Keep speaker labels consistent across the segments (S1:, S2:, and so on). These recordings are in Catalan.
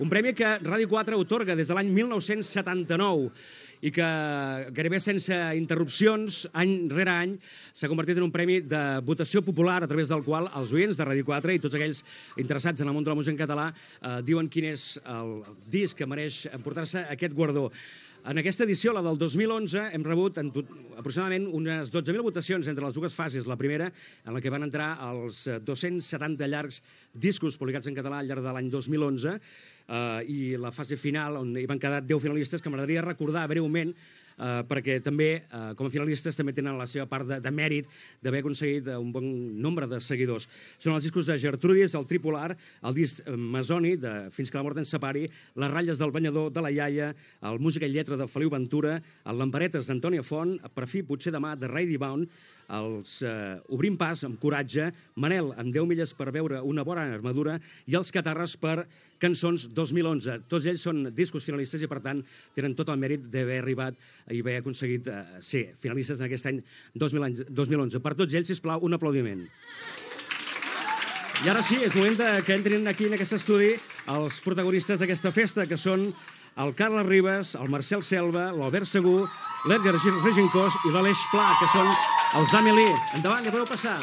S1: Un premi que Ràdio 4 otorga des de l'any 1979 i que gairebé sense interrupcions, any rere any, s'ha convertit en un premi de votació popular a través del qual els oients de Ràdio 4 i tots aquells interessats en el món de la música en català diuen quin és el disc que mereix emportar-se aquest guardó. En aquesta edició, la del 2011, hem rebut aproximadament unes 12.000 votacions entre les dues fases. La primera, en la que van entrar els 270 llargs discos publicats en català al llarg de l'any 2011, i la fase final, on hi van quedar 10 finalistes, que m'agradaria recordar breument, perquè també, com a finalistes, també tenen la seva part de mèrit d'haver aconseguit un bon nombre de seguidors. Són els discos de Gertrudis, el Tripolar, el disc Masoni, de Fins que la mort ens separi, Les ratlles del banyador, de la iaia, el Música i lletra de Feliu Ventura, el Lamparetes d'Antònia Font, Per fi, potser demà, de Ray Bound, els Obrim pas, amb coratge, Manel, amb 10 milles per veure una bona armadura, i els Catarres per Cançons 2011. Tots ells són discos finalistes i, per tant, tenen tot el mèrit d'haver arribat i haver aconseguit ser finalistes en aquest any 2011. Per tots ells, sisplau, un aplaudiment. I ara sí, és moment que entrin aquí en aquest estudi els protagonistes d'aquesta festa, que són el Carles Ribas, el Marcel Selva, l'Albert Segur, l'Edgar Regincós i l'Aleix Pla, que són els Amélie. Endavant, ja podeu passar.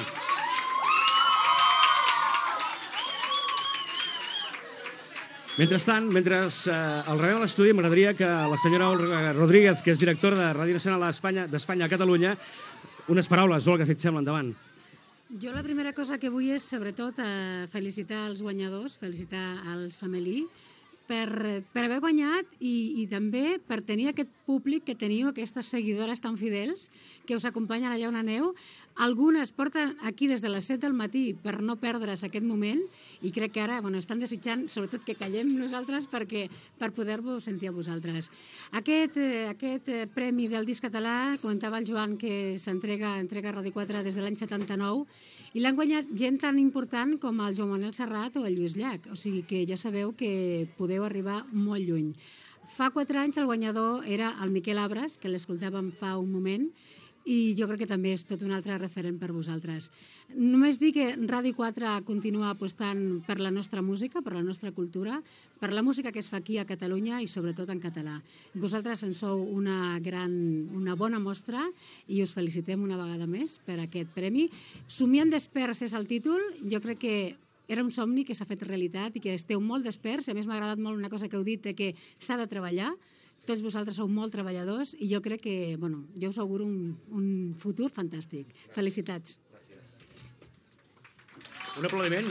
S1: Mentrestant, mentre el rebem a l'estudi, m'agradaria que la senyora Olga Rodríguez, que és directora de Ràdio Nacional d'Espanya a Catalunya, unes paraules, Olga, si et sembla, endavant.
S2: Jo la primera cosa que vull és, sobretot, felicitar els guanyadors, felicitar els Amélie, per haver guanyat i també per tenir aquest públic que teniu, aquestes seguidores tan fidels que us acompanyen allà on aneu. Algunes porten aquí des de les 7 del matí per no perdre's aquest moment i crec que ara estan desitjant sobretot que callem nosaltres per poder-vos sentir a vosaltres. Aquest premi del disc català, comentava el Joan, que s'entrega a Ràdio 4 des de l'any 79 i l'han guanyat gent tan important com el Joan Manuel Serrat o el Lluís Llach. O sigui que ja sabeu que podeu arribar molt lluny. Fa 4 anys el guanyador era el Miquel Abres, que l'escoltàvem fa un moment, i jo crec que també és tot un altre referent per vosaltres. Només dir que Ràdio 4 continua apostant per la nostra música, per la nostra cultura, per la música que es fa aquí a Catalunya i sobretot en català. Vosaltres en sou una bona mostra i us felicitem una vegada més per aquest premi. Somiant desperts és el títol. Jo crec que era un somni que s'ha fet realitat i que esteu molt desperts. A més, m'ha agradat molt una cosa que heu dit, que s'ha de treballar. Tots vosaltres sou molt treballadors i jo crec que, jo us auguro un futur fantàstic. Felicitats.
S1: Gràcies. Un aplaudiment, no?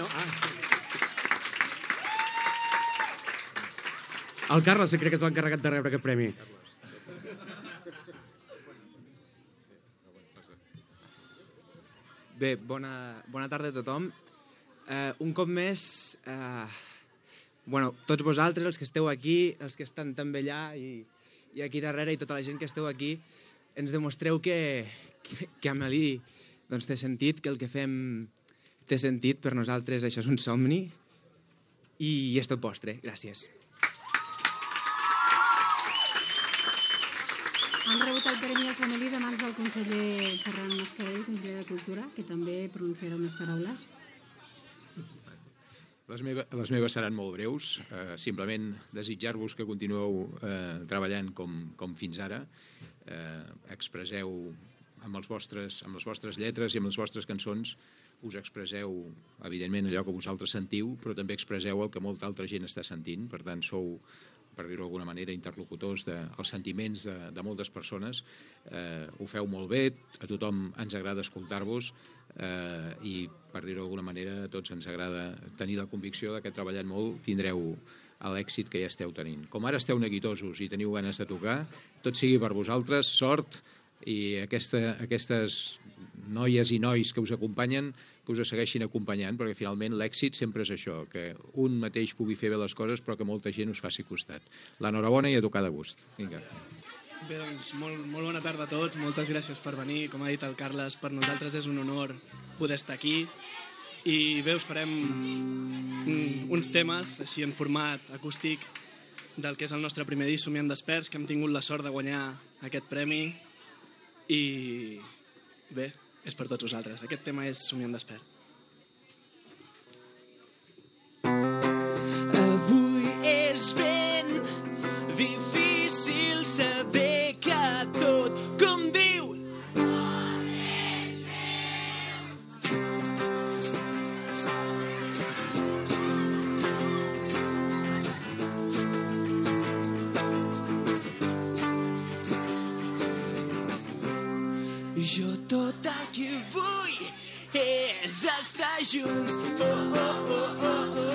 S1: El Carles, crec que t'ho ha encarregat de rebre aquest premi.
S3: Bé, bona tarda a tothom. Un cop més, tots vosaltres, els que esteu aquí, els que estan també allà i aquí darrere i tota la gent que esteu aquí, ens demostreu que Amélie té sentit, que el que fem té sentit per nosaltres, això és un somni i és tot vostre. Gràcies.
S2: Han rebut el premi als Amélie de mans del conseller Ferran Mascarell, conseller de Cultura, que també pronunciarà unes paraules.
S4: Les meves seran molt breus. Simplement desitjar-vos que continueu treballant com fins ara. Expresseu amb les vostres lletres i amb les vostres cançons, us expresseu, evidentment, allò que vosaltres sentiu, però també expresseu el que molta altra gent està sentint. Per tant, sou, per dir-ho d'alguna manera, interlocutors dels sentiments de moltes persones. Ho feu molt bé, a tothom ens agrada escoltar-vos, i per dir-ho d'alguna manera a tots ens agrada tenir la convicció que treballant molt tindreu l'èxit que ja esteu tenint. Com ara esteu neguitosos i teniu ganes de tocar, tot sigui per vosaltres, sort, i aquestes noies i nois que us acompanyen, que us segueixin acompanyant, perquè finalment l'èxit sempre és això, que un mateix pugui fer bé les coses però que molta gent us faci costat. L'enhorabona i a tocar de gust. Vinga.
S5: Bé, doncs, molt bona tarda a tots, moltes gràcies per venir. Com ha dit el Carles, per nosaltres és un honor poder estar aquí. I bé, us farem uns temes, així en format acústic, del que és el nostre primer disc, Somiant desperts, que hem tingut la sort de guanyar aquest premi. I bé, és per tots vosaltres. Aquest tema és Somiant desperts.
S6: Avui és es fent difícil saber que tot, com diu, jo tot el que vull és estar junts. Oh, oh, oh, oh, oh.